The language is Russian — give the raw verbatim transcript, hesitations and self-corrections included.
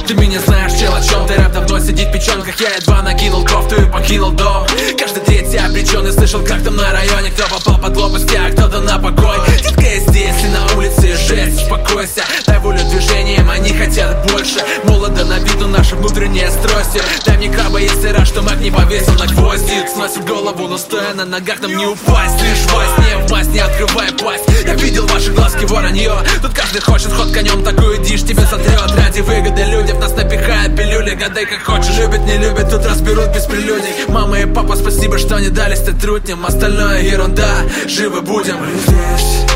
Ты меня знаешь, чел, о чем ты? Рэп давно сидит в печенках. Я едва накинул кофту и покинул дом. Каждый третий обреченный слышал, как там на районе кто попал под лопасти, а кто-то на покой. Детка, я здесь и на улице жесть. Успокойся, дай волю движениям, они хотят больше. Молодо на виду наше внутреннее стройство. Дай мне краба, если рад, что маг не повесил на гвозди. Сносит голову, но стоя на ногах нам не упасть. Лишь во сне, в масть, не открывая пасть. Я видел ваши глазки, воронье. Тут каждый хочет ход конем, такую дичь тебе сотрет. Ради выгоды люди в нас напихают пилюли. Гадай как хочешь, любят, не любят, тут разберут без прелюдий. Мама и папа, спасибо, что не дали стать трутнем. Остальное ерунда, живы будем. Мы здесь.